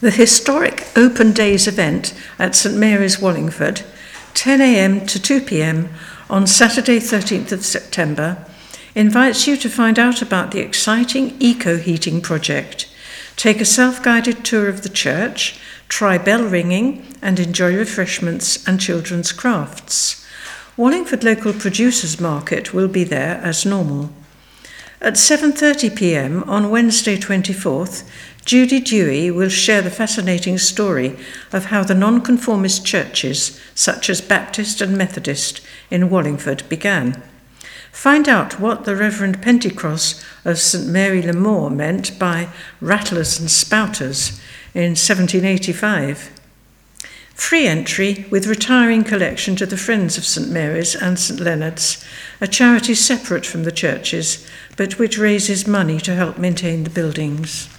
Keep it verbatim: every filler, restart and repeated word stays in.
The historic Open Days event at St Mary's Wallingford, ten a m to two p m on Saturday thirteenth of September, invites you to find out about the exciting eco-heating project, take a self-guided tour of the church, try bell ringing and enjoy refreshments and children's crafts. Wallingford Local Producers Market will be there as normal. At seven thirty p m on Wednesday twenty-fourth, Judy Dewey will share the fascinating story of how the nonconformist churches, such as Baptist and Methodist, in Wallingford began. Find out what the Reverend Pentecost of St Mary Le More meant by rattlers and spouters in seventeen eighty-five. Free entry with retiring collection to the Friends of St Mary's and St Leonard's, a charity separate from the churches, but which raises money to help maintain the buildings.